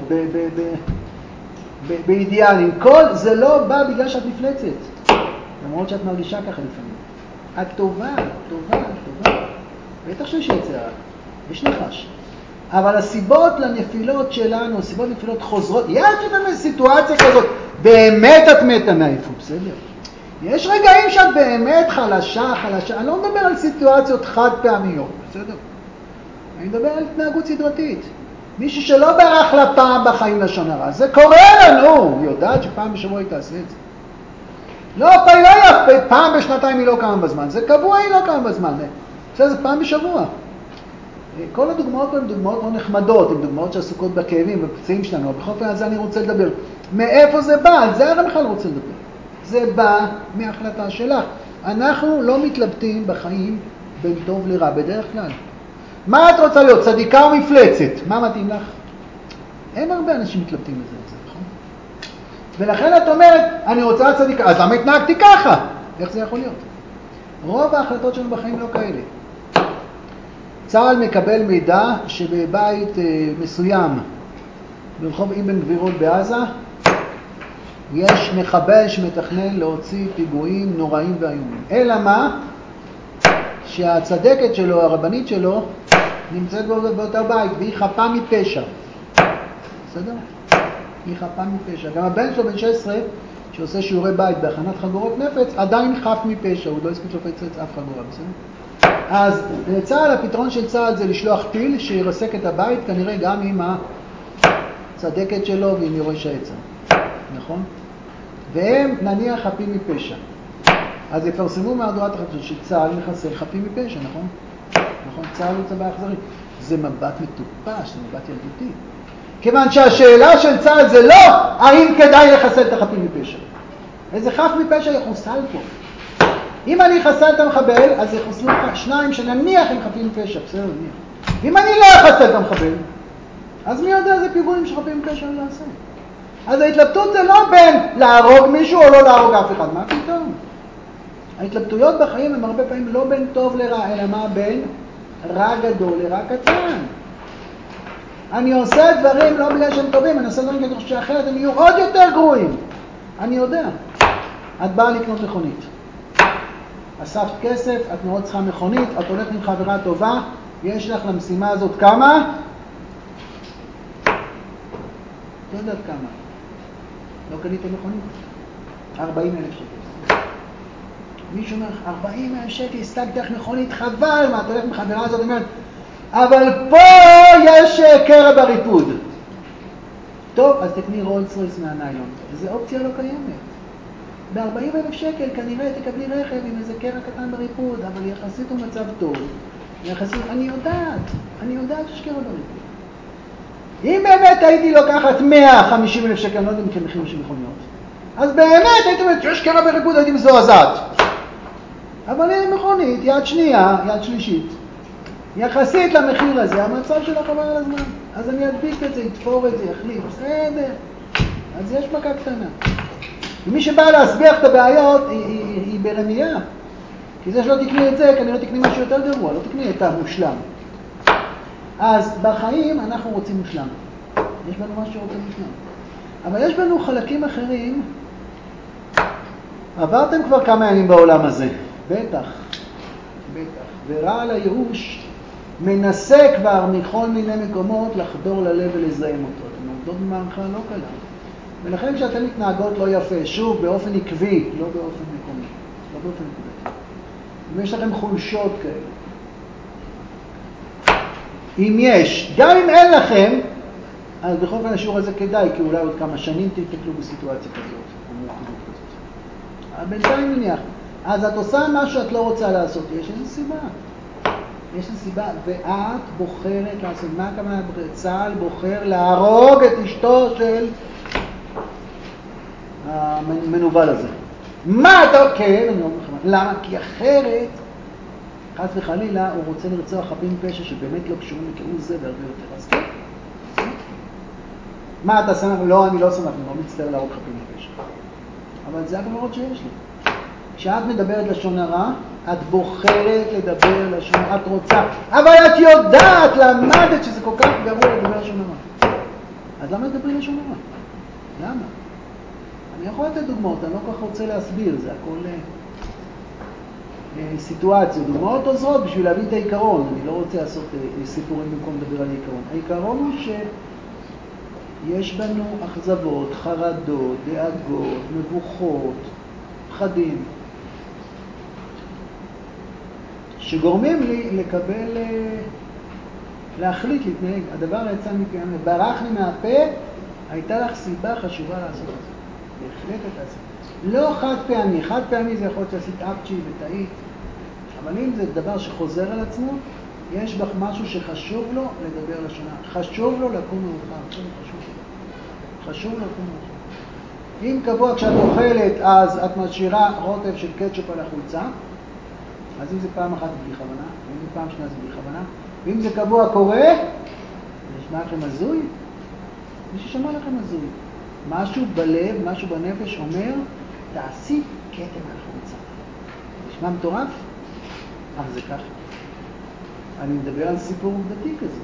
באידיאלים, כל זה לא בא בגלל שאת מפלצת. למרות שאת מרגישה ככה לפעמים. את טובה, טובה, טובה. בטח שיש יצר הרע. יש נחש. אבל הסיבות לנפילות שלנו, הסיבות לנפילות חוזרות, יש לפעמים סיטואציה כזאת, באמת את מתה מעייפות, בסדר? יש רגעים שאת באמת חלשה, אני לא מדבר על סיטואציות חד פעמיות, בסדר? אני מדבר על התנהגות סדרתית. מישהו שלא ברח לה פעם בחיים לשון הרע, זה קורה לנו, היא יודעת שפעם בשבוע היא תעשה את זה. לא, פעם בשנתיים היא לא קמה בזמן, זה קבוע היא לא קמה בזמן, זה פעם בשבוע. כל הדוגמאות הן דוגמאות לא נחמדות, הן דוגמאות שעסוקות בכאבים ובפצעים שלנו, אבל בכל אופן על זה אני רוצה לדבר. מאיפה זה בא? על זה אני בכלל רוצה לדבר. זה בא מההחלטה שלך. אנחנו לא מתלבטים בחיים בין טוב לרע, בדרך כלל. מה את רוצה להיות? צדיקה או מפלצת? מה מתאים לך? אין הרבה אנשים מתלבטים בזה, נכון? ולכן את אומרת, אני רוצה צדיקה, אז למה התנהגתי ככה? איך זה יכול להיות? רוב ההחלטות שלנו בחיים לא כאלה. צה"ל מקבל מידע שבבית מסוים ברחוב אבן גבירול בעזה יש מחבל שמתכנן להוציא פיגועים נוראים ואיומים. אלא מה? שהצדקת שלו, הרבנית שלו, נמצאת באותה בית והיא חפה מפשע. בסדר? היא חפה מפשע. גם הבן שלו בן 16 שעושה שיעורי בית בהכנת חגורות נפץ עדיין חף מפשע, הוא לא הספיק לפוצץ אף חגורה, בסדר? אז לצה"ל, הפתרון של צה"ל זה לשלוח טיל שירסק את הבית, כנראה גם עם הצדקת שלו ועם יורש העצם. נכון? והם נניח חפים מפשע. אז יפרסמו מהדורת החדשות שצה"ל מחסל חפים מפשע, נכון? נכון, צה"ל הוא צבא אכזרי. זה מבט מטופש, זה מבט ילדותי. כיוון שהשאלה של צה"ל זה לא האם כדאי לחסל את החפים מפשע. איזה חף מפשע יחוסל פה. אם אני אחסל את המחבל, אז יחוסלו שניים שנניח הם חפים מפשע, בסדר, נניח. אם אני לא אחסל את המחבל, אז מי יודע איזה פיגועים שחפים מפשע אני לעשות? אז ההתלבטות זה לא בין להרוג מישהו או לא להרוג אף אחד, מה פתאום? ההתלבטויות בחיים הם הרבה פעמים לא בין טוב לרע, אלא מה בין רע גדול לרע קטן. אני עושה דברים לא בגלל שהם טובים, אני עושה דברים כי אני חושב שאחרת הם יהיו עוד יותר גרועים. אני יודע. את באה לקנות מכונית. אספת כסף, את מאוד צריכה מכונית, את הולכת עם חברה טובה, יש לך למשימה הזאת כמה? לא יודעת כמה. לא קנית מכונית? 40,000 שקל. מישהו אומר, 40,000 שקל, השגת לך מכונית, חבל, מה, את הולכת עם חברה הזאת, אומרת, אבל פה יש קרע בריפוד. טוב, אז תקני רולס רויס מהניילון. וזו אופציה לא קיימת. ב-40,000 שקל כנראה תקבלי רכב עם איזה קרע קטן בריפוד, אבל יחסית הוא מצב טוב. יחסית, אני יודעת שיש קרע בריפוד. אם באמת הייתי לוקחת 150,000 שקל, אני לא יודע אם כמחיר של מכוניות, אז באמת הייתי אומרת, יש קרע בריפוד, הייתי מזועזעת. אבל אין מכונית, יד שנייה, יד שלישית. יחסית למחיר הזה, המצב שלך עבר על הזמן. אז אני אדביק את זה, יתפור את זה, יחליף. בסדר. אז יש מכה קטנה. ומי שבא להסביח את הבעיות, היא ברמייה. כי זה שלא תקני את זה, כנראה תקני משהו יותר גרוע, לא תקני את המושלם. אז בחיים אנחנו רוצים מושלם. יש בנו משהו שרוצים מושלם. אבל יש בנו חלקים אחרים. עברתם כבר כמה ימים בעולם הזה. בטח. ורעל הייאוש מנסה כבר מכל מיני מקומות לחדור ללב ולזהם אותו. אתם עובדות במערכה לא קלה. ולכן כשאתם מתנהגות לא יפה, שוב, באופן עקבי, לא באופן מקומי, לא באופן נקודתי. אם יש לכם חולשות כאלה, אם יש, גם אם אין לכם, אז בכל פעם השיעור הזה כדאי, כי אולי עוד כמה שנים תתקלו בסיטואציה כזאת, או מורכבות כזאת. אבל בינתיים נניח, אז את עושה מה שאת לא רוצה לעשות, יש איזו סיבה. יש איזו סיבה, ואת בוחרת לעשות, מה הכוונה? צה"ל בוחר להרוג את אשתו של המנוול הזה. מה אתה... כן, אני אומר לך. למה? כי אחרת, חס וחלילה, הוא רוצה לרצוח חפים פשע שבאמת לא קשורים לכאילו זה והרבה יותר. אז כן. מה אתה שמח? לא, אני לא שמח, אני לא מצטער להרוג חפים פשע. אבל זה הגמרות שיש לי. כשאת מדברת לשון הרע, את בוחרת לדבר לשון הרע, את רוצה. אבל את יודעת, למדת שזה כל כך גרוע לדבר לשון הרע. אז למה תדברי לשון הרע? למה? אני יכול לתת דוגמאות, אני לא כל כך רוצה להסביר, זה הכל... סיטואציות, דוגמאות עוזרות בשביל להבין את העיקרון. אני לא רוצה לעשות סיפורים במקום לדבר על העיקרון. העיקרון הוא שיש בנו אכזבות, חרדות, דאגות, מבוכות, פחדים, שגורמים לי לקבל, להחליט להתנהג. הדבר יצא מפעם, ברח לי מהפה, הייתה לך סיבה חשובה לעשות את זה. בהחלט הייתה סיבה. לא חד פעמי. חד פעמי זה יכול להיות שעשית אפצ'י וטעית. אבל אם זה דבר שחוזר על עצמו, יש בך משהו שחשוב לו לדבר לשונה. חשוב לו לקום מאוחר. חשוב לו לקום מאוחר. אם קבוע כשאת אוכלת, אז את משאירה רוטב של קטשופ על החולצה, אז אם זה פעם אחת בלי כוונה, ואם זה פעם שנייה זה בלי כוונה, ואם זה קבוע קורה, זה נשמע לכם הזוי? מי ששמע לכם הזוי. משהו בלב, משהו בנפש אומר, תעשי כתם על החולצה. נשמע מטורף? אבל זה ככה. אני מדבר על סיפור עובדתי כזה.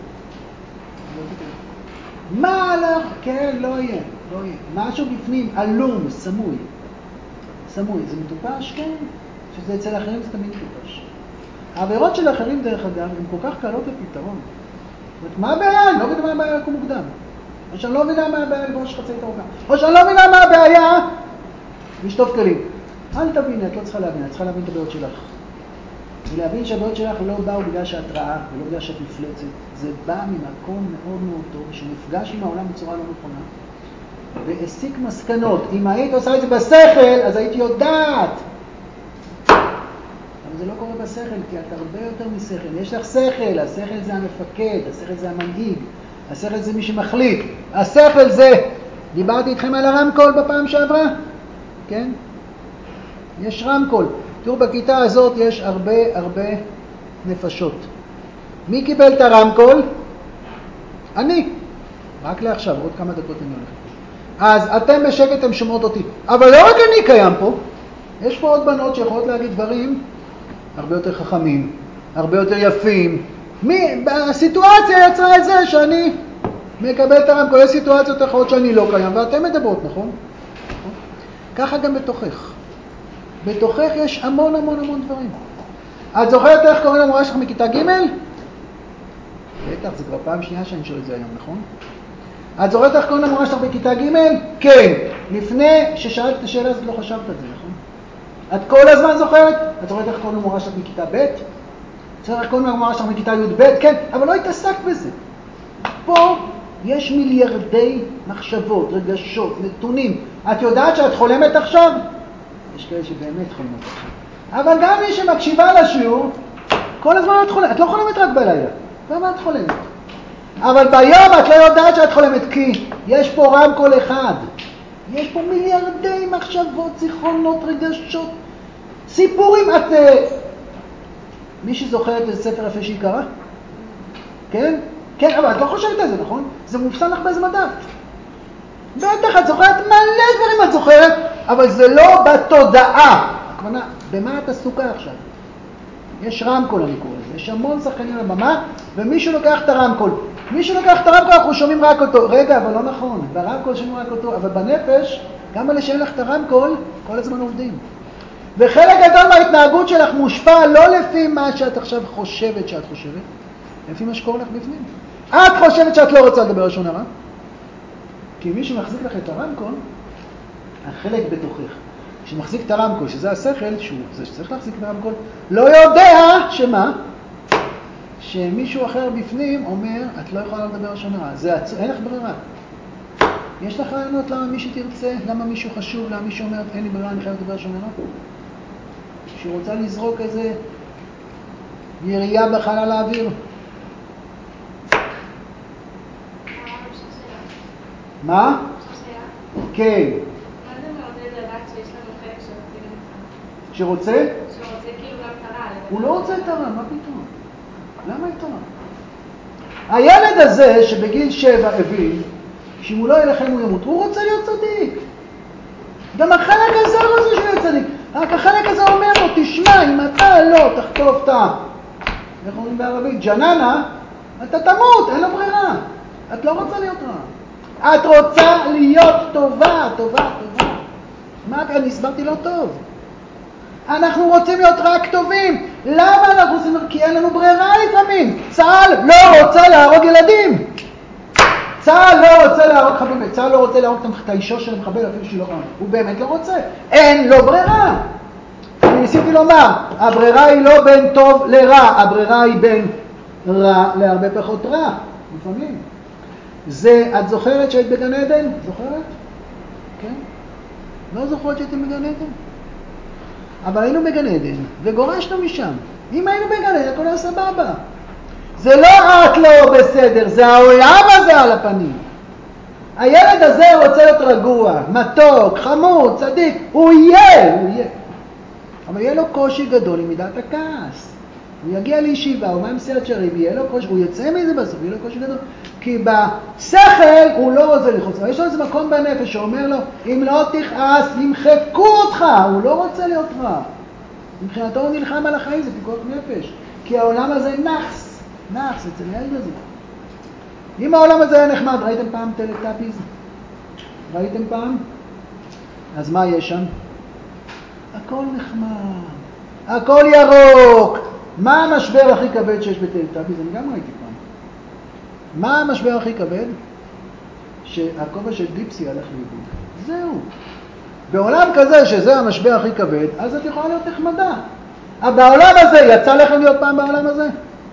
מה לך? כן, לא יהיה. משהו בפנים, אלום, סמוי. זה מטופש? כן. שזה אצל האחרים זה תמיד מטופש. העבירות של האחרים, דרך אגב, הן כל כך קלות לפתרון. זאת אומרת, מה הבעיה? אני לא מבינה מה הבעיה לקום מוקדם. או שאני לא מבינה מה הבעיה לבוש חצי תאוקה. או שאני לא מבינה מה הבעיה לשטוף כלים. אל תביני, את לא צריכה להבין, את צריכה להבין את הבעיות שלך. ולהבין שהבעיות שלך לא באו בגלל שאת רעה ולא בגלל שאת מפלצת. זה בא ממקום מאוד מאוד טוב, שנפגש עם העולם בצורה לא נכונה, והסיק מסקנות. אם היית עושה את זה בשכל, אז הייתי יודעת. אבל זה לא קורה בשכל, כי את הרבה יותר משכל. יש לך שכל, השכל זה המפקד, השכל זה המנהיג, השכל זה מי שמחליט. השכל זה, דיברתי איתכם על הרמקול בפעם שעברה? כן? יש רמקול. תראו, בכיתה הזאת יש הרבה נפשות. מי קיבל את הרמקול? אני. רק לעכשיו, עוד כמה דקות אני הולך. אז אתם בשקט, אתם שומעות אותי. אבל לא רק אני קיים פה. יש פה עוד בנות שיכולות להגיד דברים הרבה יותר חכמים, הרבה יותר יפים. הסיטואציה יצרה את זה שאני מקבל את הרמקול. יש סיטואציות אחרות שאני לא קיים, ואתם מדברות, נכון? ככה גם בתוכך. בתוכך יש המון דברים. את זוכרת איך קוראים למורה שלך מכיתה ג'? בטח, זה כבר פעם שנייה שאני שואל את זה היום, נכון? את זוכרת איך קוראים למורה שלך בכיתה ג'? כן. לפני ששאלת את השאלה הזאת לא חשבת את זה, נכון? את כל הזמן זוכרת? את זוכרת איך קוראים למורה שלך מכיתה ב'? את זוכרת איך קוראים למורה שלך מכיתה י'-ב'? כן, אבל לא התעסקת בזה. פה יש מיליארדי מחשבות, רגשות, נתונים. את יודעת שאת חולמת עכשיו? יש כאלה שבאמת חולמת עכשיו. אבל גם מי שמקשיבה לשיעור, כל הזמן את חולמת. את לא חולמת רק בלילה. למה את חולמת? אבל ביום את לא יודעת שאת חולמת, כי יש פה רמקול אחד. יש פה מיליארדי מחשבות, זיכרונות, רגשות, סיפורים. מי שזוכר את ספר יפה שהיא קרא? כן? כן, אבל את לא חושבת על זה, נכון? זה מופסן לך באיזה מדף. בטח, את זוכרת מלא דברים את זוכרת, אבל זה לא בתודעה. הכוונה, במה את עסוקה עכשיו? יש רמקול, אני קורא לזה. יש המון שחקנים על הבמה, ומישהו לוקח את הרמקול. אנחנו שומעים רק אותו. רגע, אבל לא נכון. ברמקול שומעים רק אותו, אבל בנפש, גם אלה שאין לך את הרמקול, כל הזמן עובדים. וחלק גדול מההתנהגות שלך מושפע לא לפי מה שאת עכשיו חושבת שאת חושבת, לפי מה שקורה לך בפנים. את חושבת שאת לא רוצה לדבר לשון הרע, כי מי שמחזיק לך את הרמקול, החלק בתוכך, שמחזיק את הרמקול, שזה השכל, זה שצריך להחזיק את הרמקול, לא יודע שמה? שמישהו אחר בפנים אומר, את לא יכולה לדבר לשון הרע. אין לך ברירה. יש לך רעיונות למה מישהו תרצה, למה מישהו חשוב, למה מישהו אומר, אין לי ברירה, אני חייב לדבר לשון הרע? שהיא רוצה לזרוק איזה ירייה בחלל האוויר. מה? כן. מה זה מעודד לדעת שיש לנו חלק שרוצה גם את הרע? שרוצה? שרוצה כאילו גם את הרע. הוא לא רוצה את הרע, מה פתאום? למה את הרע? הילד הזה שבגיל 7 הבין שאם הוא לא ילחם הוא ימות, הוא רוצה להיות צדיק. גם החלק הזה רוצה שיהיה צדיק. רק החלק הזה אומר לו, תשמע, אם אתה לא תחטוף את איך אומרים בערבית? ג'ננה, אתה תמות, אין לו ברירה. את לא רוצה להיות רע. את רוצה להיות טובה. מה, אני הסברתי לא טוב. אנחנו רוצים להיות רק טובים. למה אנחנו עושים? כי אין לנו ברירה לפעמים. צה"ל לא רוצה להרוג ילדים. צה"ל לא רוצה להרוג חברים. צה"ל לא רוצה להרוג את האישה של המחבל אפילו שהיא לא רעה. הוא באמת לא רוצה. אין לו ברירה. אני ניסיתי לומר, הברירה היא לא בין טוב לרע, הברירה היא בין רע להרבה פחות רע, לפעמים. את זוכרת שהיית בגן עדן? זוכרת? כן? לא זוכרת שהייתם בגן עדן? אבל היינו בגן עדן וגורשנו משם. אם היינו בגן עדן, הכל היה סבבה. זה לא את לא בסדר, זה העולם הזה על הפנים. הילד הזה רוצה להיות רגוע, מתוק, חמוד, צדיק, הוא יהיה. אבל יהיה לו קושי גדול עם מידת הכעס. הוא יגיע לישיבה, הוא מה עם סרט שרים, יהיה לו קושי, הוא יוצא מזה בסוף, יהיה לו קושי גדול. כי בשכל הוא לא רוצה לחוץ. יש לו איזה מקום בנפש שאומר לו, אם לא תכעס, ימחקו אותך. הוא לא רוצה להיות רע. מבחינתו הוא נלחם על החיים, זה פיקוח נפש. כי העולם הזה נחס אצל הילד הזה. אם העולם הזה היה נחמד, ראיתם פעם טלטאביז? ראיתם פעם? אז מה יש שם? הכל נחמד, הכל ירוק. מה המשבר הכי כבד שיש בטלטאביז? אני גם ראיתי פעם. מה המשבר הכי כבד? שהכובע של דיפסי הלך לאיבוד. זהו. בעולם כזה שזה המשבר הכי כבד, אז את יכולה להיות נחמדה. אבל בעולם הזה, יצא לכם להיות פעם בעולם הזה?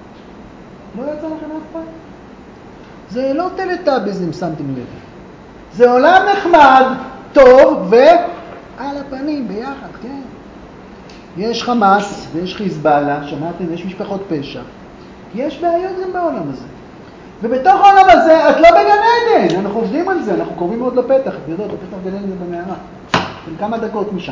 לא יצא לכם אף פעם? זה לא טלטאביז אם שמתם לב. זה עולם נחמד, טוב ועל הפנים ביחד, כן. יש חמאס ויש חיזבאללה, שמעתם? יש משפחות פשע. יש בעיות גם בעולם הזה. ובתוך העולם הזה את לא בגן עדן. אנחנו עובדים על זה, אנחנו קוראים מאוד לפתח. את יודעות, הפתח גן עדן זה במערה. כמה דקות משם.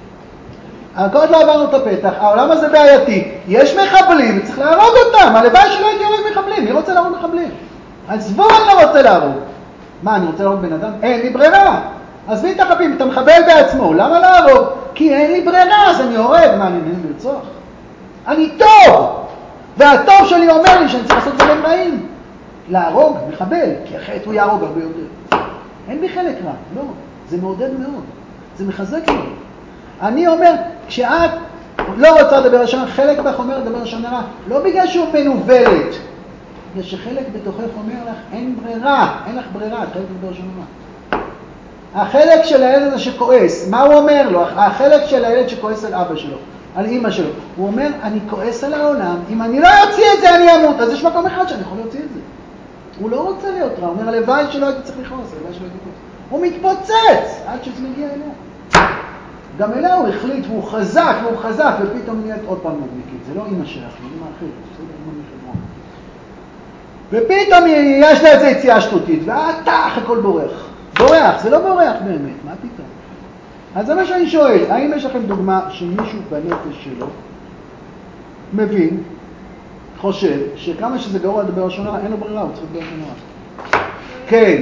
עוד לא עברנו את הפתח, העולם הזה בעייתי. יש מחבלים, צריך להרוג אותם. הלוואי שלא הייתי הורג מחבלים. מי רוצה להרוג מחבלים? עזבו, אני לא רוצה להרוג. מה, אני רוצה להרוג בן אדם? אין לי ברירה. עזבי את החבים, אתה מחבל בעצמו. למה להרוג? כי אין לי ברירה, אז אני הורג. מה, אני נהנה לרצוח? אני טוב! והטוב שלי אומר לי שאני צריך לעשות דברים רעים. להרוג, מחבל, כי אחרת הוא יהרוג הרבה יותר. אין בי חלק רע, לא. זה מעודד מאוד. זה מחזק מאוד. אני אומר, כשאת לא רוצה לדבר לשון, חלק בך אומר לדבר לשון הרע, לא בגלל שהוא מנובלת, בגלל שחלק בתוכך אומר לך, אין ברירה, אין לך ברירה, את חלק לדבר לשון הרע. החלק של הילד הזה שכועס, מה הוא אומר לו? החלק של הילד שכועס על אבא שלו, על אמא שלו, הוא אומר, אני כועס על העולם, אם אני לא יוציא את זה אני אמות, אז יש מקום אחד שאני יכול להוציא את זה. הוא לא רוצה להיות רע, הוא אומר, הלוואי שלא הייתי צריך לכעוס, הלוואי שלא הייתי כועס. הוא מתפוצץ עד שזה מגיע אליה. גם אליה הוא החליט והוא חזק, ופתאום נהיית עוד פעם נדליקית. זה לא אמא שלך, זה אמא אחרת, זה אמא מחברה. ופתאום יש לה איזו יציאה שטותית, והטח, הכל בורח, זה לא בורח באמת, מה פתאום? אז זה מה שאני שואל, האם יש לכם דוגמה שמישהו בנפש שלו מבין, חושב, שכמה שזה גרוע לדבר לשון הרע, אין לו ברירה, הוא צריך לדבר לשון הרע. כן.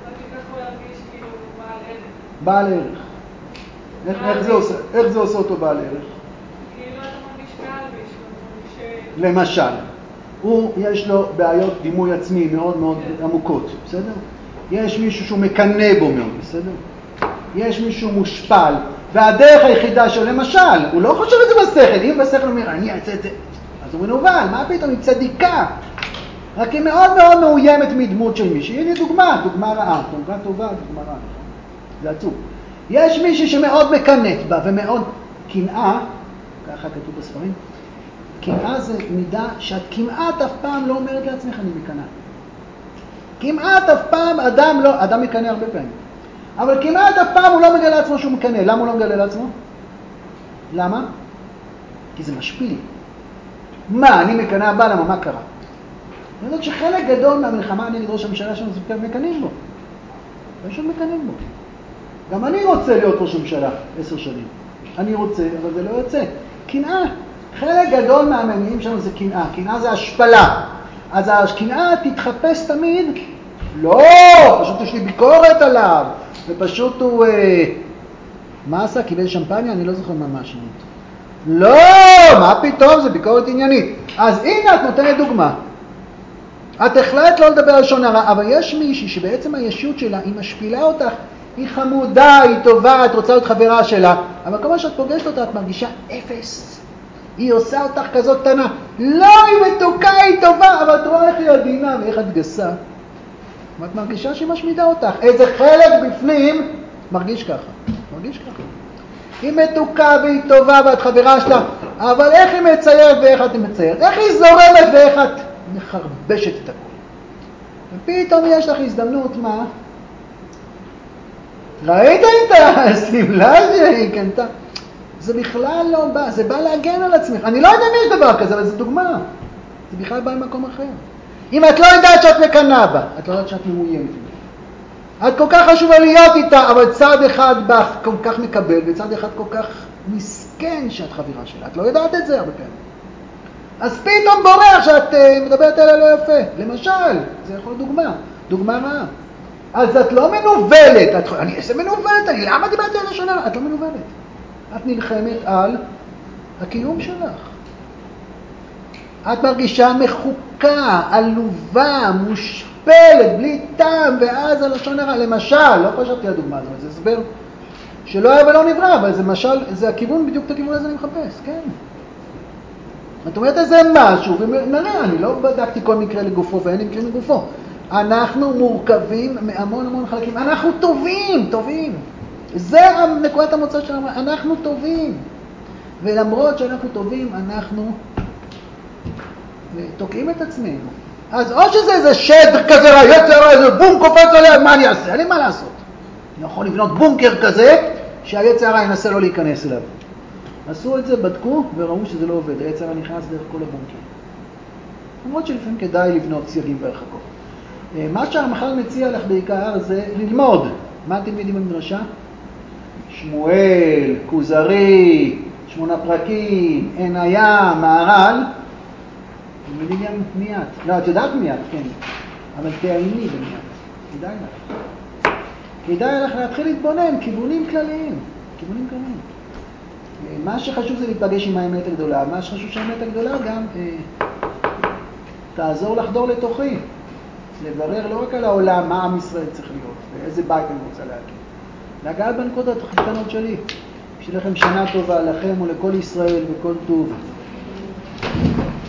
בעל ערך. איך זה עושה אותו בעל ערך? כאילו אתה מרגיש מעל מישהו, למשל, יש לו בעיות דימוי עצמי מאוד מאוד עמוקות, בסדר? יש מישהו שהוא מקנא בו מאוד, בסדר? יש מישהו מושפל, והדרך היחידה שלו, למשל, הוא לא חושב את זה בשכל, אם בשכל הוא אומר, אני אעשה את זה, אז הוא מנובל, מה פתאום? היא צדיקה. רק היא מאוד מאוד מאוימת מדמות של מישהו. הנה דוגמה רעה, דוגמה טובה, דוגמה רעה. זה עצוב. יש מישהו שמאוד מקנאת בה ומאוד קנאה, ככה כתוב בספרים, קנאה זה מידה שאת כמעט אף פעם לא אומרת לעצמך אני מקנאה. כמעט אף פעם אדם מקנא הרבה פעמים, אבל כמעט אף פעם הוא לא מגלה לעצמו שהוא מקנא. למה הוא לא מגלה לעצמו? למה? כי זה משפיל. מה, אני מקנא בה, למה, מה קרה? אני יודעת שחלק גדול מהמלחמה נגד ראש הממשלה שלנו זה מקנאים בו. פשוט מקנאים בו. גם אני רוצה להיות ראש הממשלה 10 שנים. אני רוצה, אבל זה לא יוצא. קנאה. חלק גדול מהמניעים שלנו זה קנאה. קנאה זה השפלה. אז הקנאה תתחפש תמיד. לא, פשוט יש לי ביקורת עליו. ופשוט הוא... מה עשה? קיבל שמפניה? אני לא זוכר מה השמות. לא, מה פתאום? זה ביקורת עניינית. אז הנה את נותנת דוגמה. את החלט לא לדבר על לשון הרע, אבל יש מישהי שבעצם הישות שלה, היא משפילה אותך, היא חמודה, היא טובה, את רוצה להיות חברה שלה, אבל כל מה שאת פוגשת אותה, את מרגישה אפס. היא עושה אותך כזאת קטנה. לא, היא מתוקה, היא טובה, אבל את רואה איך היא עדינה ואיך את גסה. ואת מרגישה שהיא משמידה אותך. איזה חלק בפנים מרגיש ככה. מרגיש ככה. היא מתוקה והיא טובה ואת חברה שלה, אבל איך היא מציירת ואיך את מציירת? איך היא זורמת ואיך את מחרבשת את הכל? ופתאום יש לך הזדמנות, מה? ראית את הסמלה שהיא קנתה? זה בכלל לא בא, זה בא להגן על עצמך. אני לא יודע אם יש דבר כזה, אבל זו דוגמה. זה בכלל בא ממקום אחר. אם את לא יודעת שאת מקנה בה, את לא יודעת שאת מאוימת בה. את כל כך חשובה להיות איתה, אבל צד אחד בך כל כך מקבל, וצד אחד כל כך מסכן שאת חברה שלה. את לא יודעת את זה הרבה פעמים. אז פתאום בורח שאת מדברת עליה לא יפה. למשל, זה יכול להיות דוגמה. דוגמה רעה. אז את לא מנובלת. אני איזה מנובלת? למה דיברתי על לשון הרע? את לא מנובלת. את נלחמת על הקיום שלך. את מרגישה מחוקה, עלובה, מושפלת, בלי טעם, ואז הלשון הרע. למשל, לא חשבתי על הדוגמה הזאת, זה הסבר שלא היה ולא נברא, אבל זה משל, זה הכיוון, בדיוק את הכיוון הזה אני מחפש, כן. את אומרת איזה משהו, ונראה, אני לא בדקתי כל מקרה לגופו, ואין מקרה לגופו. אנחנו מורכבים מהמון המון חלקים, אנחנו טובים, טובים. זה נקודת המוצא שלנו, אנחנו טובים. ולמרות שאנחנו טובים, אנחנו תוקעים את עצמנו. אז או שזה איזה שד כזה, היצר, איזה בום קופץ עליה, מה אני אעשה? אין לי מה לעשות. אני יכול לבנות בונקר כזה, שהיצר ינסה לא להיכנס אליו. עשו את זה, בדקו, וראו שזה לא עובד. היצר נכנס דרך כל הבונקר. למרות שלפעמים כדאי לבנות סייגים והרחקות. מה שהרמח"ל מציע לך בעיקר זה ללמוד. מה אתם יודעים במדרשה? שמואל, כוזרי, 8 פרקים, עין הים, מהר"ל. אתם יודעים גם מיד. לא, את יודעת מיד, כן. אבל תעייני במיד. כדאי לך. כדאי לך להתחיל להתבונן, כיוונים כלליים. כיוונים כלליים. מה שחשוב זה להיפגש עם האמת הגדולה. מה שחשוב שהאמת הגדולה גם תעזור לחדור לתוכי. לברר לא רק על העולם, מה עם ישראל צריך להיות, ואיזה בית אני רוצה להקים. לגעת בנקודות הקטנות שלי. שיהיה לכם שנה טובה לכם ולכל ישראל וכל טוב.